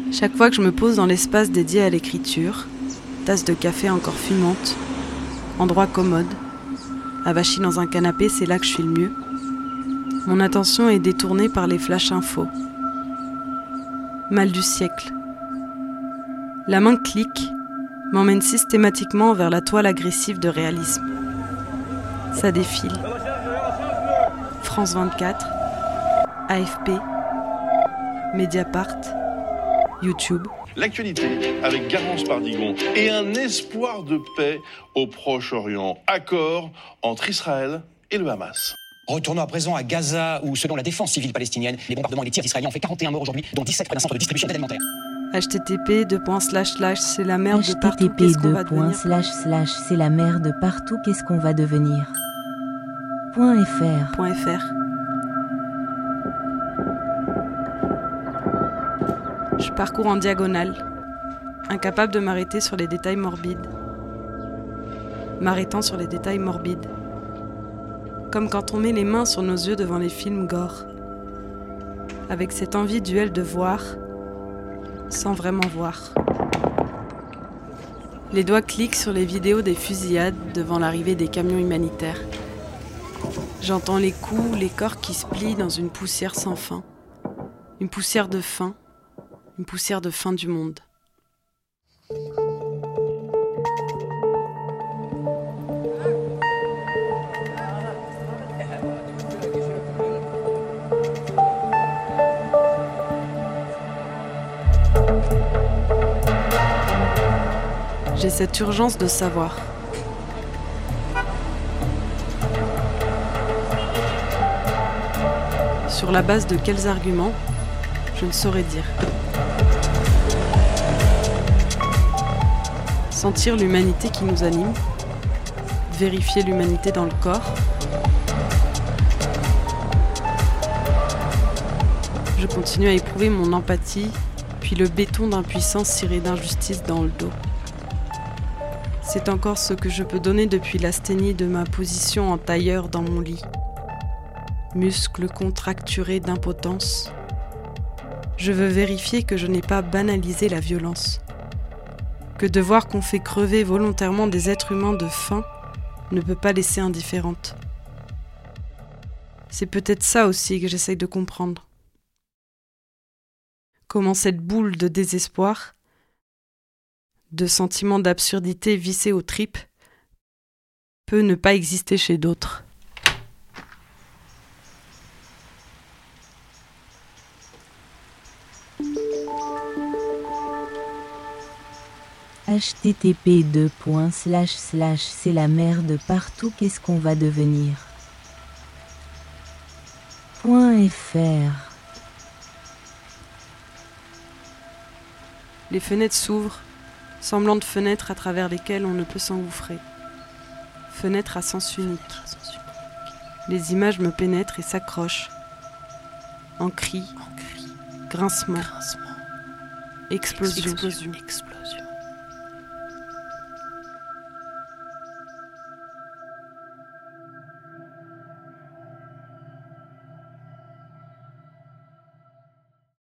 Chaque fois que je me pose dans l'espace dédié à l'écriture, tasse de café encore fumante, endroit commode, avachi dans un canapé, c'est là que je suis le mieux. Mon attention est détournée par les flash infos. Mal du siècle. La main clique, m'emmène systématiquement vers la toile agressive de réalisme. Ça défile. France 24, AFP, Mediapart, YouTube. L'actualité avec Garance Pardigon et un espoir de paix au Proche-Orient. Accord entre Israël et le Hamas. Retournons à présent à Gaza où, selon la défense civile palestinienne, les bombardements et les tirs israéliens ont fait 41 morts aujourd'hui, dont 17 près d'un centre de distribution d'aide alimentaire. http:// c'est la merde de partout, qu'est-ce qu'on va devenir ? http:// c'est la merde de partout, qu'est-ce qu'on va devenir ? .fr. Je parcours en diagonale, incapable de m'arrêter sur les détails morbides. M'arrêtant sur les détails morbides. Comme quand on met les mains sur nos yeux devant les films gore. Avec cette envie duelle de voir, sans vraiment voir. Les doigts cliquent sur les vidéos des fusillades devant l'arrivée des camions humanitaires. J'entends les coups, les corps qui se plient dans une poussière sans fin. Une poussière de faim. Une poussière de fin du monde. J'ai cette urgence de savoir. Sur la base de quels arguments, je ne saurais dire. Sentir l'humanité qui nous anime, vérifier l'humanité dans le corps. Je continue à éprouver mon empathie, puis le béton d'impuissance ciré d'injustice dans le dos. C'est encore ce que je peux donner depuis l'asthénie de ma position en tailleur dans mon lit. Muscles contracturés d'impotence. Je veux vérifier que je n'ai pas banalisé la violence. Que de voir qu'on fait crever volontairement des êtres humains de faim ne peut pas laisser indifférente. C'est peut-être ça aussi que j'essaye de comprendre. Comment cette boule de désespoir, de sentiment d'absurdité vissé aux tripes, peut ne pas exister chez d'autres. http:// c'est la merde partout, qu'est-ce qu'on va devenir ? .fr. Les fenêtres s'ouvrent, semblant de fenêtres à travers lesquelles on ne peut s'engouffrer. Fenêtres à sens unique. Les images me pénètrent et s'accrochent. En cris, grincement, explosion.